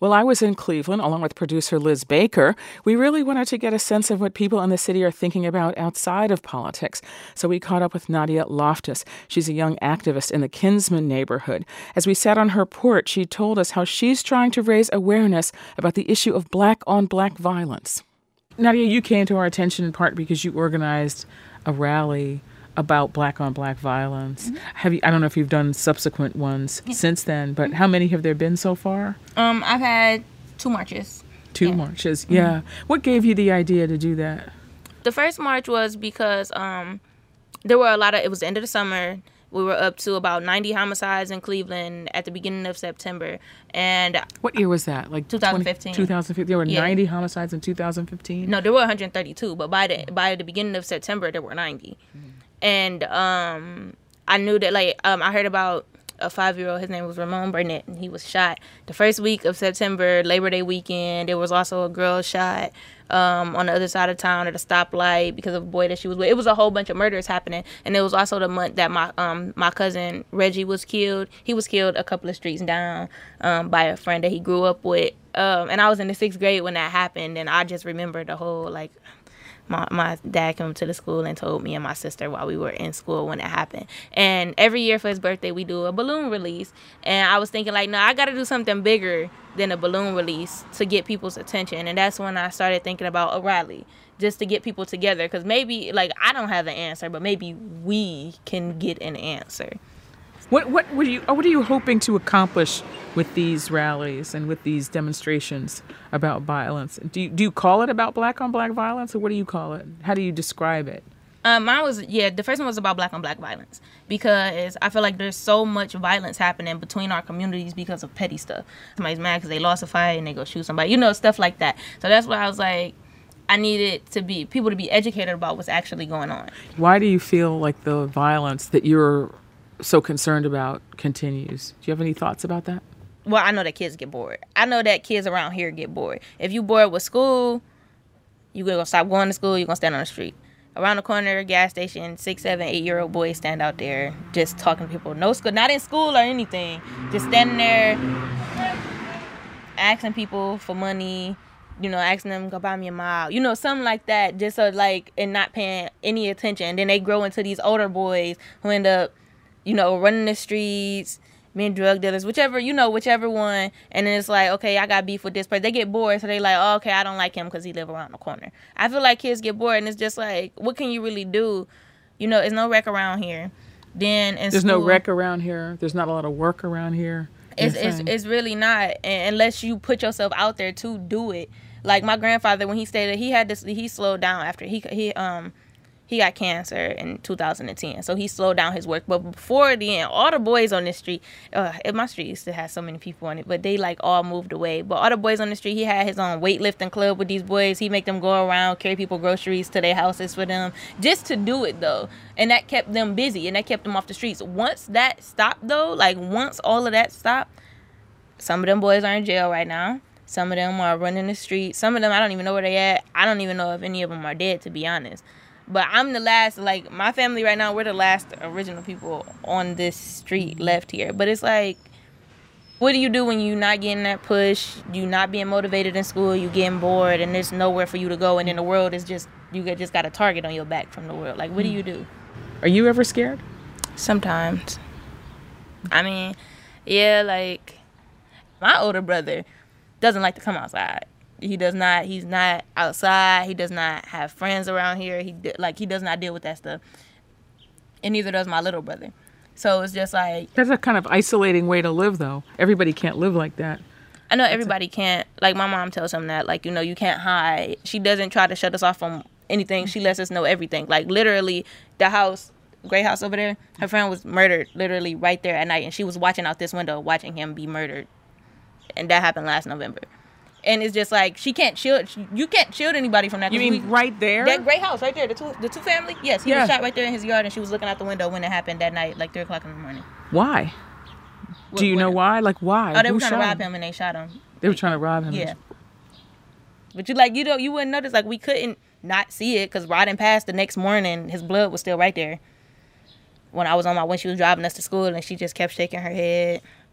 Well, I was in Cleveland along with producer Liz Baker. We really wanted to get a sense of what people in the city are thinking about outside of politics. So we caught up with Nadia Loftus. She's a young activist in the Kinsman neighborhood. As we sat on her porch, she told us how she's trying to raise awareness about the issue of black-on-black violence. Nadia, you came to our attention in part because you organized a rally about black-on-black violence. Mm-hmm. I don't know if you've done subsequent ones since then, but how many have there been so far? I've had 2 marches. Two marches, yeah. Mm-hmm. What gave you the idea to do that? The first march was because there were it was the end of the summer. We were up to about 90 homicides in Cleveland at the beginning of September. And what year was that? Like 2015. 2015. There were 90 homicides in 2015? No, there were 132, but by the beginning of September, there were 90. And I knew that, I heard about a 5-year-old. His name was Ramon Burnett, and he was shot. The first week of September, Labor Day weekend, there was also a girl shot on the other side of town at a stoplight because of a boy that she was with. It was a whole bunch of murders happening. And it was also the month that my cousin Reggie was killed. He was killed a couple of streets down by a friend that he grew up with. And I was in the 6th grade when that happened, and I just remember the whole, my dad came to the school and told me and my sister while we were in school when it happened. And every year for his birthday, we do a balloon release. And I was thinking, no, I got to do something bigger than a balloon release to get people's attention. And that's when I started thinking about a rally, just to get people together. Because maybe, I don't have the answer, but maybe we can get an answer. What are you hoping to accomplish with these rallies and with these demonstrations about violence? Do you call it about black-on-black violence, or what do you call it? How do you describe it? Mine was, the first one was about black-on-black violence, because I feel like there's so much violence happening between our communities because of petty stuff. Somebody's mad because they lost a fight and they go shoot somebody, stuff like that. So that's why I was like, I needed people to be educated about what's actually going on. Why do you feel like the violence that you're so concerned about continues? Do you have any thoughts about that? Well, I know that kids get bored. I know that kids around here get bored. If you bored with school, you're going to stop going to school, you're going to stand on the street. Around the corner, gas station, 6, 7, 8-year-old boys stand out there just talking to people. No school, not in school or anything. Just standing there asking people for money, asking them, go buy me a mile, something like that, just so, and not paying any attention. And then they grow into these older boys who end up running the streets, being drug dealers, whichever one. And then it's okay, I got beef with this person. They get bored, so they oh, okay, I don't like him because he live around the corner. I feel like kids get bored, and it's just what can you really do? There's no rec around here. Then there's no rec around here. There's not a lot of work around here. It's really not, unless you put yourself out there to do it. Like my grandfather, when he stayed there, he slowed down after he got cancer in 2010, so he slowed down his work. But before then, all the boys on the street, my street used to have so many people on it, but they all moved away. But all the boys on the street, he had his own weightlifting club with these boys. He make them go around, carry people groceries to their houses for them, just to do it though. And that kept them busy, and that kept them off the streets. Once that stopped though, once all of that stopped, some of them boys are in jail right now. Some of them are running the streets. Some of them, I don't even know where they at. I don't even know if any of them are dead, to be honest. But I'm the last, my family right now, we're the last original people on this street left here. But it's what do you do when you're not getting that push, you not being motivated in school, you getting bored, and there's nowhere for you to go, and then the world is you just got a target on your back from the world. What do you do? Are you ever scared? Sometimes. I mean, yeah, my older brother doesn't like to come outside. He does not. He's not outside. He does not have friends around here. He does not deal with that stuff. And neither does my little brother. So it's just that's a kind of isolating way to live, though. Everybody can't live like that. I know everybody can't. My mom tells him that, you can't hide. She doesn't try to shut us off from anything. She lets us know everything. Literally, the house, gray house over there, her friend was murdered literally right there at night, and she was watching out this window, watching him be murdered. And that happened last November. And it's just she can't shield. You can't shield anybody from that. You mean right there? That gray house right there, the two family. Yes, he was shot right there in his yard, and she was looking out the window when it happened that night, 3 o'clock in the morning. Why? Do you know why? Why? Oh, they were trying to rob him, and they shot him. They were trying to rob him. Yeah. But you wouldn't notice. We couldn't not see it because riding past the next morning, his blood was still right there. When she was driving us to school, and she just kept shaking her head.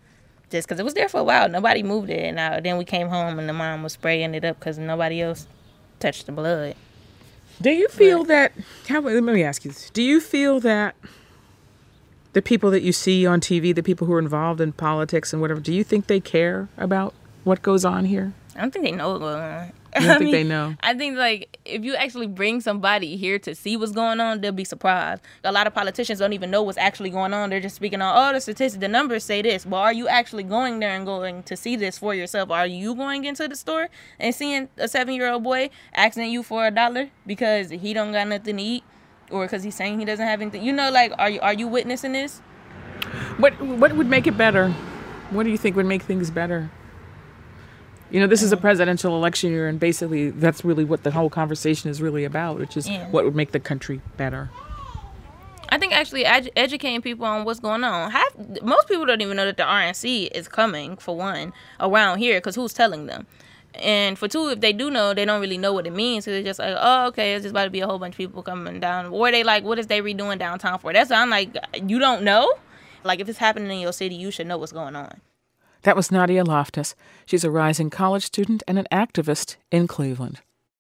just because it was there for a while. Nobody moved it. And then we came home and the mom was spraying it up because nobody else touched the blood. Do you feel that, let me ask you this. Do you feel that the people that you see on TV, the people who are involved in politics and whatever, do you think they care about what goes on here? I don't think they know what's going on. You don't think they know? I think, like, if you actually bring somebody here to see what's going on, they'll be surprised. A lot of politicians don't even know what's actually going on. They're just speaking on, oh, the statistics, the numbers say this. Well, are you actually going there and going to see this for yourself? Are you going into the store and seeing a 7-year-old boy asking you for $1 because he don't got nothing to eat? Or because he's saying he doesn't have anything? You know, like, are you witnessing this? What would make it better? What do you think would make things better? You know, this is a presidential election year, and basically that's really what the whole conversation is really about, which is what would make the country better. I think actually educating people on what's going on. Most people don't even know that the RNC is coming, for one, around here, because who's telling them? And for two, if they do know, they don't really know what it means. So they're just like, oh, okay, it's just about to be a whole bunch of people coming down. Or they like, what is they redoing downtown for? That's why I'm like, you don't know? Like, if it's happening in your city, you should know what's going on. That was Nadia Loftus. She's a rising college student and an activist in Cleveland.